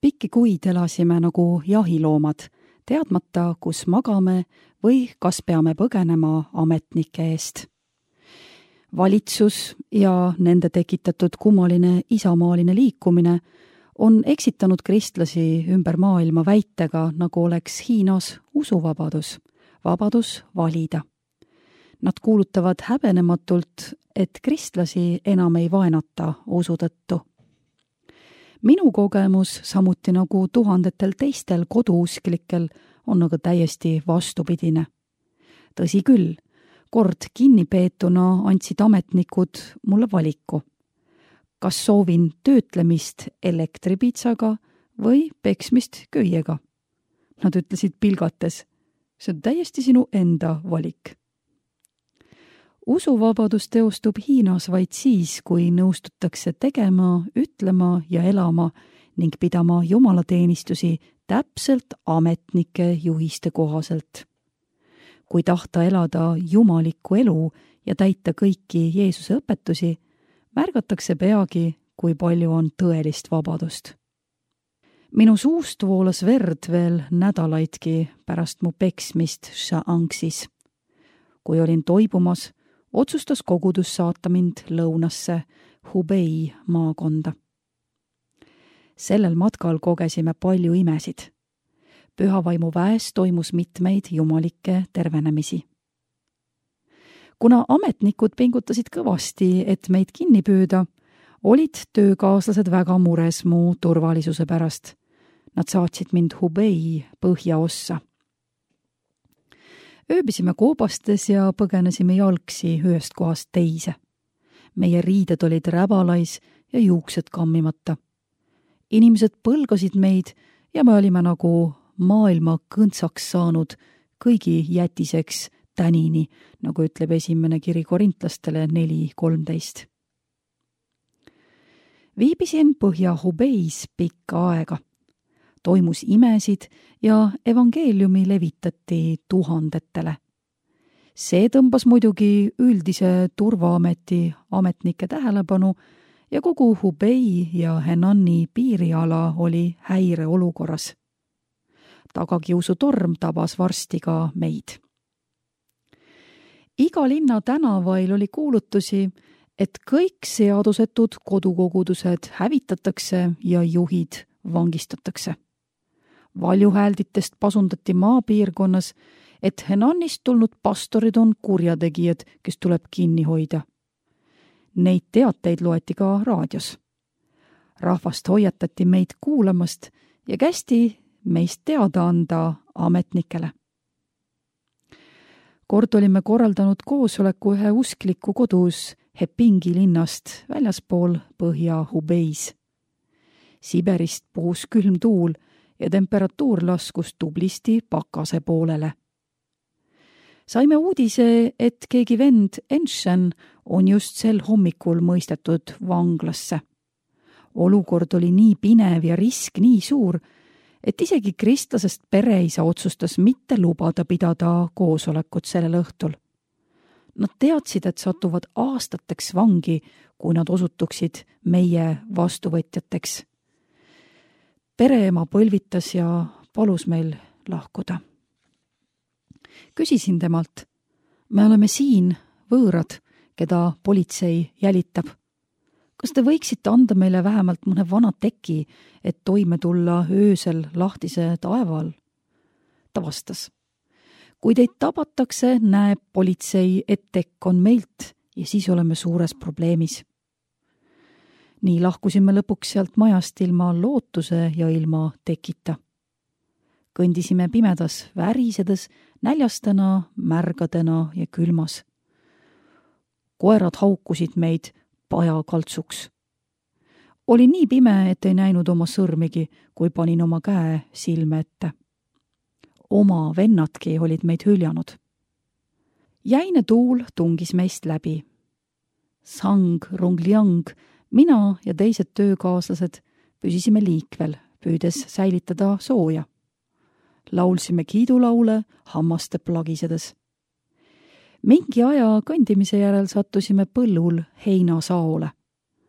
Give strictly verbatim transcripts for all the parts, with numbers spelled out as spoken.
Pikki kuid elasime nagu jahiloomad, teadmata, kus magame või kas peame põgenema ametnike eest. Valitsus ja nende tekitatud kummaline isamaaline liikumine on eksitanud kristlasi ümber maailma väitega, nagu oleks Hiinas usuvabadus, vabadus valida. Nad kuulutavad häbenematult, et kristlasi enam ei vaenata usu tõttu. Minu kogemus, samuti nagu tuhandetel teistel koduusklikel, on aga täiesti vastupidine. Tõsi küll, kord kinnipeetuna andsid ametnikud mulle valiku. Kas soovin töötlemist elektripitsaga või peksmist köiega? Nad ütlesid pilgates, see on täiesti sinu enda valik. Usuvabadus teostub Hiinas vaid siis, kui nõustutakse tegema, ütlema ja elama ning pidama jumalateenistusi täpselt ametnike juhiste kohaselt. Kui tahta elada jumalikku elu ja täita kõiki Jeesuse õpetusi, märgatakse peagi, kui palju on tõelist vabadust. Minu suust voolas verd veel nädalaidki pärast mu peksmist Sha'angsis. Kui olin toibumas, otsustas kogudus saata mind lõunasse Hubei maakonda. Sellel matkal kogesime palju imesid. Pühavaimu väes toimus mitmeid jumalikke tervenemisi. Kuna ametnikud pingutasid kõvasti, et meid kinni püüda, olid töökaaslased väga mures mu turvalisuse pärast. Nad saatsid mind Hubei põhjaossa. Ööbisime koobastes ja põgenesime jalgsi ühest kohast teise. Meie riided olid räbalais ja juuksed kammimata. Inimesed põlgasid meid ja me olime nagu maailma kõntsaks saanud kõigi jätiseks tänini, nagu ütleb esimene kiri korintlastele neli kolmteist. Viibisin Põhja-Hubeis pikka aega. Toimus imesid ja evangeeliumi levitati tuhandetele. See tõmbas muidugi üldise turvaameti ametnike tähelepanu ja kogu Hubei ja Henani piiriala oli häireolukorras. Tagakiusu torm tabas varsti ka meid. Iga linna tänavail oli kuulutusi, et kõik seadusetud kodukogudused hävitatakse ja juhid vangistatakse. Valjuhäälditest pasundati maapiirkonnas, et Henanist tulnud pastorid on kurjategijad, kes tuleb kinni hoida. Neid teateid loeti ka raadios. Rahvast hoiatati meid kuulamast ja kästi meist teada anda ametnikele. Kord olime korraldanud koosoleku ühe uskliku kodus Hepingi linnast väljaspool Põhja-Hubeis. Siberist puhus külm tuul ja temperatuur laskus tublisti pakase poolele. Saime uudise, et keegi vend Enshen on just sel hommikul mõistetud vanglasse. Olukord oli nii pinev ja risk nii suur, et isegi kristlasest pereisa otsustas mitte lubada pidada koosolekut sellel õhtul. Nad teadsid, et satuvad aastateks vangi, kui nad osutuksid meie vastuvõtjateks. Pereema põlvitas ja palus meil lahkuda. Küsisin temalt, me oleme siin võõrad, keda politsei jälitab. Kas te võiksite anda meile vähemalt mõne vana teki, et toime tulla öösel lahtise taeva all? Ta vastas, kui teid tabatakse, näeb politsei, et tekk on meilt ja siis oleme suures probleemis. Nii lahkusime lõpuks sealt majast ilma lootuse ja ilma tekita. Kõndisime pimedas värisedes, näljastena, märgadena ja külmas. Koerad haukusid meid pajakaltsuks. Oli nii pime, et ei näinud oma sõrmigi, kui panin oma käe silme ette. Oma vennadki olid meid hüljanud. Jäine tuul tungis meist läbi. Sang, rungliang, mina ja teised töökaaslased püsisime liikvel, püüdes säilitada sooja. Laulsime kiidulaule hammaste plagisedes. Mingi aja kõndimise järel sattusime põllul heinasaole.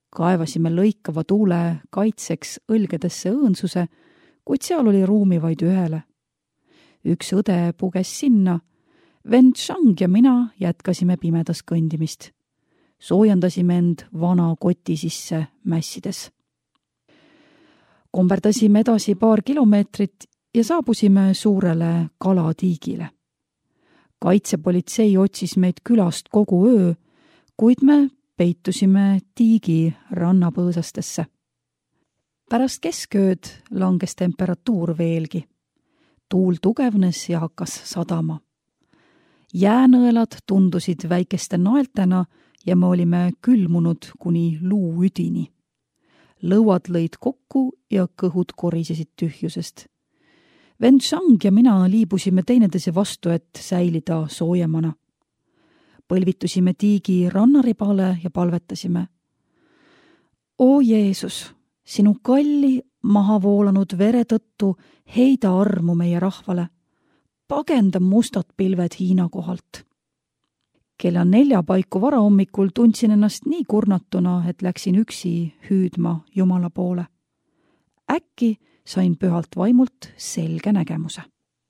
kaevasime lõikava tuule kaitseks õlgedesse õõnsuse, kuid seal oli ruumi vaid ühele. Üks õde puges sinna, vend Shang ja mina jätkasime pimedas kõndimist. Soojendasime end vana koti sisse mässides. Komberdasime edasi paar kilomeetrit ja saabusime suurele kalatiigile. Kaitsepolitsei otsis meid külast kogu öö, kuid me peitusime tiigi rannapõõsastesse. Pärast keskööd langes temperatuur veelgi. Tuul tugevnes ja hakkas sadama. Jäänõelad tundusid väikeste naeltena ja me olime külmunud kuni luuüdini. Lõuad lõid kokku ja kõhud korisesid tühjusest. Vend Shang ja mina liibusime teineteise vastu, et säilida soojemana. Põlvitusime tiigi rannaribale ja palvetasime. O Jeesus, sinu kalli maha voolanud vere tõttu heida armu meie rahvale. Pagenda mustad pilved Hiina kohalt. Kella nelja paiku varahommikul tundsin ennast nii kurnatuna, et läksin üksi hüüdma Jumala poole. Äkki sain pühalt vaimult selge nägemuse.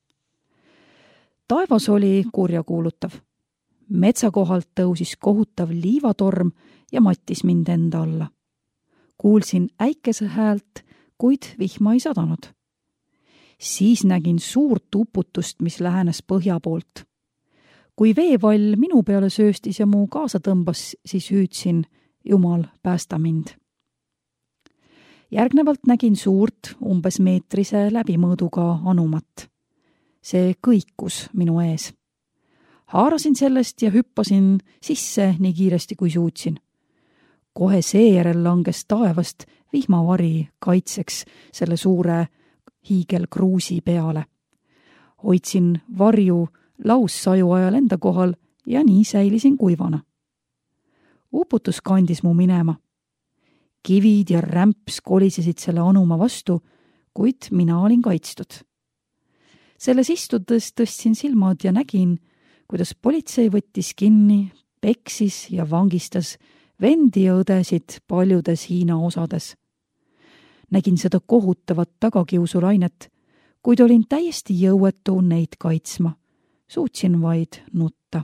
Taevas oli kurjakuulutav. Metsa kohalt tõusis kohutav liivatorm ja mattis mind enda alla. Kuulsin äikese häält, kuid vihma ei sadanud. Siis nägin suurt uputust, mis lähenes põhja poolt. Kui veevall minu peale sööstis ja mu kaasa tõmbas, siis hüüdsin, Jumal, päästa mind. Järgnevalt nägin suurt, umbes meetrise läbimõõduga anumat. See kõikus minu ees. Haarasin sellest ja hüppasin sisse nii kiiresti kui suutsin. Kohe seejärel langes taevast vihmavari kaitseks selle suure hiigelkruusi peale. Hoidsin varju laussaju ajal enda kohal ja nii säilisin kuivana. Uputus kandis mu minema. Kivid ja rämps kolisesid selle anuma vastu, kuid mina olin kaitstud. Selles istudes tõstsin silmad ja nägin, kuidas politsei võttis kinni, peksis ja vangistas vendi ja õdesid paljudes Hiina osades. Nägin seda kohutavat tagakiusulainet, kuid olin täiesti jõuetu neid kaitsma. Suutsin vaid nutta.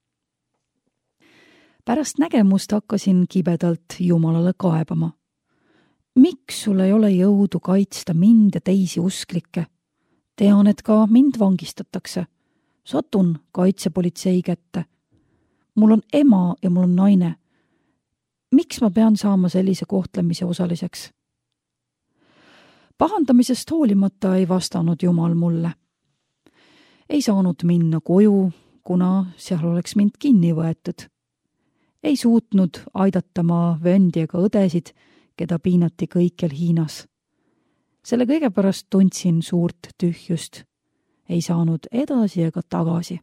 Pärast nägemust hakkasin kibedalt Jumalale kaebama. Miks sul ei ole jõudu kaitsta mind ja teisi usklikke? Tean, et ka mind vangistatakse. Satun kaitsepolitsei kätte. Mul on ema ja mul on naine. Miks ma pean saama sellise kohtlemise osaliseks? Pahandamisest hoolimata ei vastanud Jumal mulle. Ei saanud minna koju, kuna seal oleks mind kinni võetud. Ei suutnud aidata ma vendi ega õdesid, keda piinati kõikjal Hiinas. Selle kõige pärast tundsin suurt tühjust. Ei saanud edasi ega tagasi.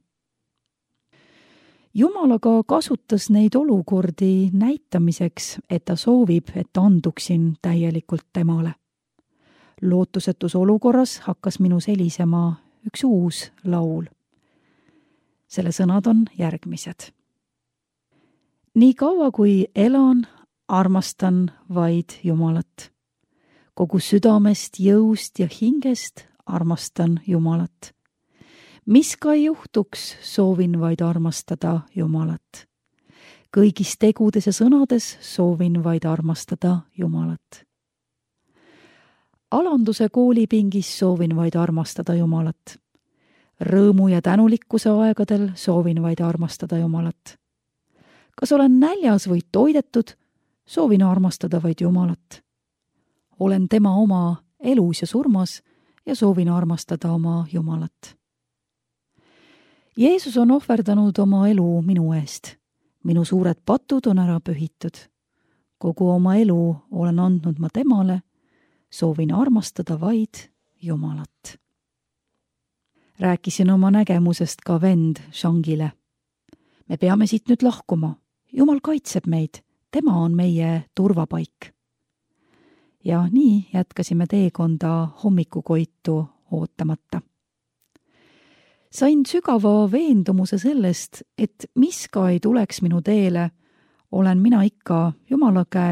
Jumal aga kasutas neid olukordi näitamiseks, et ta soovib, et anduksin täielikult temale. Lootusetus olukorras hakkas minus helisema üks uus laul. Selle sõnad on järgmised. Nii kaua kui elan, armastan vaid Jumalat. Kogu südamest, jõust ja hingest armastan Jumalat. Mis ka ei juhtuks, soovin vaid armastada Jumalat. Kõigis tegudes ja sõnades soovin vaid armastada Jumalat. Alanduse koolipingis soovin vaid armastada Jumalat. Rõõmu ja tänulikkuse aegadel soovin vaid armastada Jumalat. Kas olen näljas või toidetud, soovin armastada vaid Jumalat. Olen tema oma elus ja surmas ja soovin armastada oma Jumalat. Jeesus on ohverdanud oma elu minu eest. Minu suured patud on ära pühitud. Kogu oma elu olen andnud ma temale, soovin armastada vaid Jumalat. Rääkisin oma nägemusest ka vend Shangile. Me peame siit nüüd lahkuma. Jumal kaitseb meid, tema on meie turvapaik. Ja nii jätkasime teekonda hommikukoitu ootamata. Sain sügava veendumuse sellest, et mis ka ei tuleks minu teele, olen mina ikka Jumala käes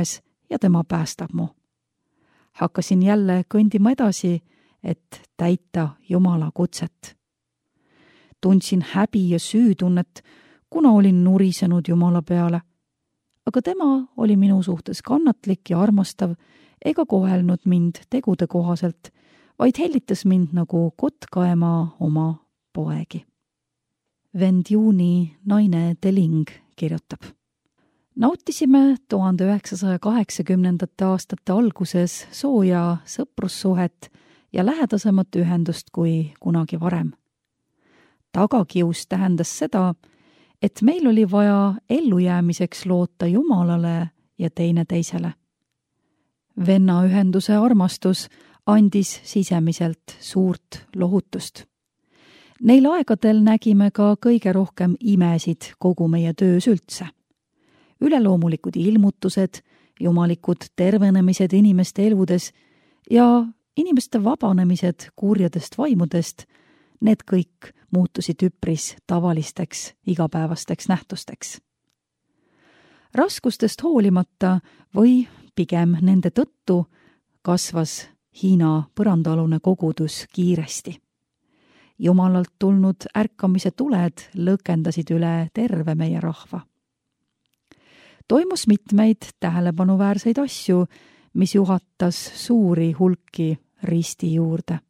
ja tema päästab mu. Hakkasin jälle kõndima edasi, et täita Jumala kutset. Tundsin häbi ja süütunnet, kuna olin nurisenud Jumala peale. Aga tema oli minu suhtes kannatlik ja armastav ega kohelnud mind tegude kohaselt, vaid hellitas mind nagu kottkaema oma poegi. Vend Juuni naine Deling kirjutab. Nautisime tuhande üheksasaja kaheksakümnendate aastate alguses sooja sõprussuhet ja lähedasemat ühendust kui kunagi varem. Tagakius tähendas seda, et meil oli vaja ellujäämiseks loota Jumalale ja teine teisele. Venna ühenduse armastus andis sisemiselt suurt lohutust. Neil aegadel nägime ka kõige rohkem imesid kogu meie töös üldse. Üleloomulikud ilmutused, jumalikud tervenemised inimeste eludes ja inimeste vabanemised kurjadest vaimudest, need kõik muutusid üpris tavalisteks igapäevasteks nähtusteks. Raskustest hoolimata või pigem nende tõttu kasvas Hiina põrandaalune kogudus kiiresti. Jumalalt tulnud ärkamise tuled lõkendasid üle terve meie rahva. Toimus mitmeid tähelepanuväärseid asju, mis juhatas suuri hulki risti juurde.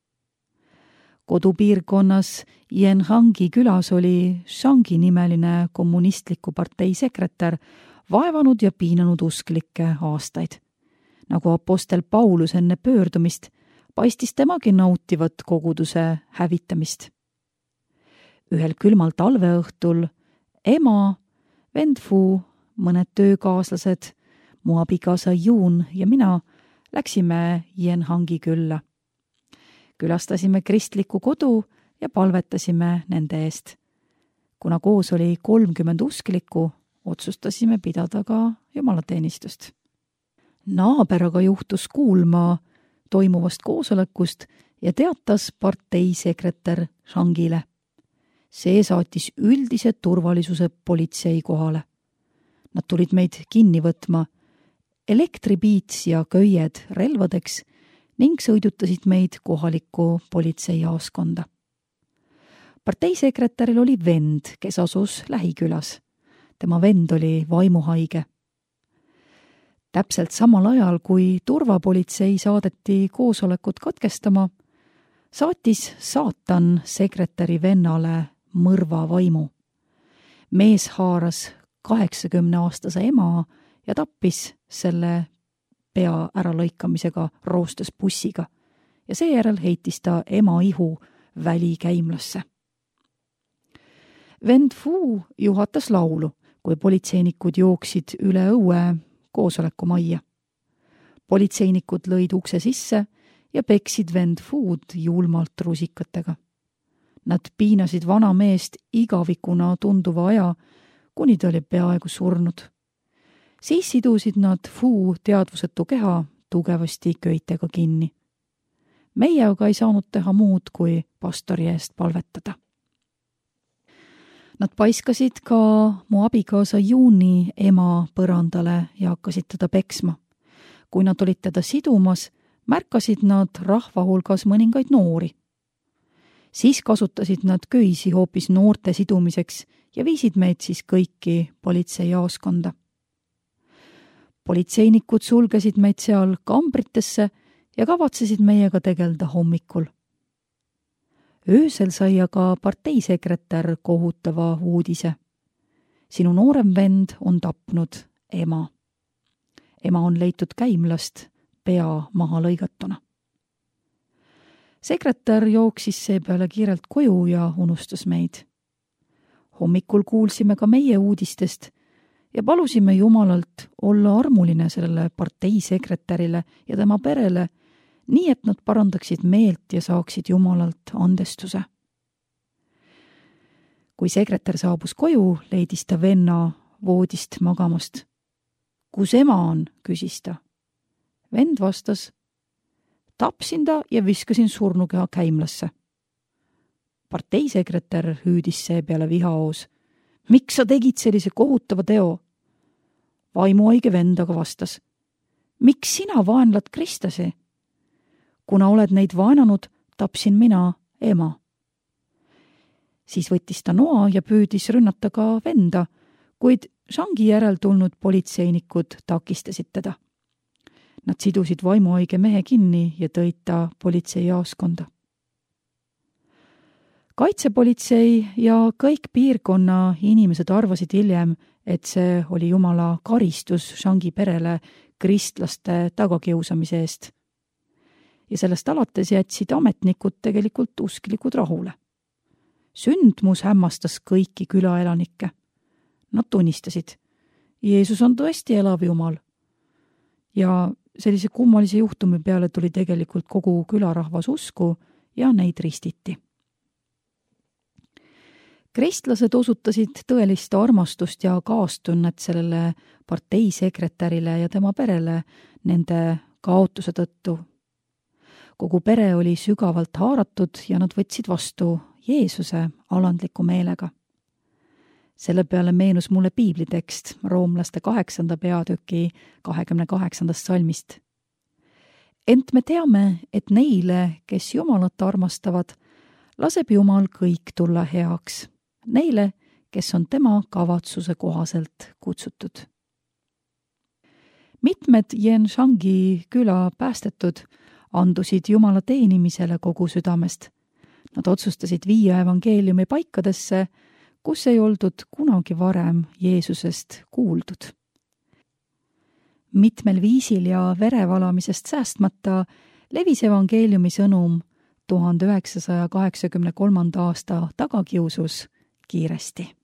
Kodupiirkonnas Yenhangi külas oli Shangi nimeline kommunistliku partei sekretär vaevanud ja piinanud usklikke aastaid. Nagu apostel Paulus enne pöördumist, paistis temagi nautivat koguduse hävitamist. Ühel külmal talveõhtul ema, vend Fu, mõned töökaaslased, mu abikaasa Juun ja mina läksime Yenhangi külla. Külastasime kristlikku kodu ja palvetasime nende eest. Kuna koos oli kolmkümmend usklikku, otsustasime pidada ka jumalateenistust. Naaber aga juhtus kuulma toimuvast koosolekust ja teatas partei sekretär Shangile. See saatis üldise turvalisuse politsei kohale. Nad tulid meid kinni võtma, elektripiits ja köied relvadeks ning sõidutasid meid kohalikku politseijaoskonda. Parteisekretäril oli vend, kes asus lähikülas. Tema vend oli vaimuhaige. Täpselt samal ajal, kui turvapolitsei saadeti koosolekut katkestama, saatis saatan sekretäri vennale mõrva vaimu. Mees haaras kaheksakümneaastase ema ja tappis selle pea äralõikamisega roostes bussiga ja seejärel heitis ta ema ihu välikäimlasse. Vend Fu juhatas laulu, kui politseinikud jooksid üle õue koosolekumajja. Politseinikud lõid ukse sisse ja peksid vend Fud julmalt rusikatega. Nad piinasid vana meest igavikuna tunduva aja, kuni ta oli peaaegu surnud. Siis sidusid nad Fu teadvusetu keha tugevasti köitega kinni. Meie aga ei saanud teha muud, kui pastori eest palvetada. Nad paiskasid ka mu abikaasa Juuni ema põrandale ja hakkasid teda peksma. Kui nad olid teda sidumas, märkasid nad rahva hulgas mõningaid noori. Siis kasutasid nad köisi hoopis noorte sidumiseks ja viisid meid siis kõiki politseijaoskonda. Politseinikud sulgesid meid seal kambritesse ja kavatsesid meiega tegelda hommikul. Öösel sai aga parteisekretär kohutava uudise. Sinu noorem vend on tapnud ema. Ema on leitud käimlast pea maha lõigatuna. Sekretär jooksis seepeale kiirelt koju ja unustas meid. Hommikul kuulsime ka meie uudistest ja palusime Jumalalt olla armuline sellele parteisekretärile ja tema perele, nii et nad parandaksid meelt ja saaksid Jumalalt andestuse. Kui sekretär saabus koju, leidis ta venna voodist magamast. Kus ema on, küsis ta. Vend vastas, tapsin ta ja viskasin surnukeha käimlasse. Parteisekretär hüüdis seepeale vihaoos. Miks sa tegid sellise kohutava teo? Vaimuhaige vend aga vastas. miks sina vaenlad kristlasi? Kuna oled neid vaenanud, tapsin mina ema. Siis võttis ta noa ja püüdis rünnata ka venda, kuid Zhangi järel tulnud politseinikud takistasid teda. Nad sidusid vaimuhaige mehe kinni ja tõid ta politseijaoskonda. Kaitsepolitsei ja kõik piirkonna inimesed arvasid hiljem, et see oli Jumala karistus Zhangi perele kristlaste tagakiusamise eest. Ja sellest alates jätsid ametnikud tegelikult usklikud rahule. Sündmus hämmastas kõiki külaelanikke. Nad tunnistasid, Jeesus on tõesti elav Jumal. Ja sellise kummalise juhtumi peale tuli tegelikult kogu külarahvas usku ja neid ristiti. Kristlased osutasid tõelist armastust ja kaastunnet sellele parteisekretärile ja tema perele nende kaotuse tõttu. Kogu pere oli sügavalt haaratud ja nad võtsid vastu Jeesuse alandliku meelega. Selle peale meenus mulle piiblitekst roomlaste kaheksanda peatüki kahekümne kaheksandast salmist. Ent me teame, et neile, kes Jumalat armastavad, laseb Jumal kõik tulla heaks. Neile, kes on tema kavatsuse kohaselt kutsutud. Mitmed Zhangi küla päästetud andusid Jumala teenimisele kogu südamest. Nad otsustasid viia evangeeliumi paikadesse, kus ei oldud kunagi varem Jeesusest kuuldud. Mitmel viisil ja verevalamisest säästmata levis evangeeliumi sõnum tuhande üheksasaja kaheksakümne kolmanda aasta tagakiusus kiiresti.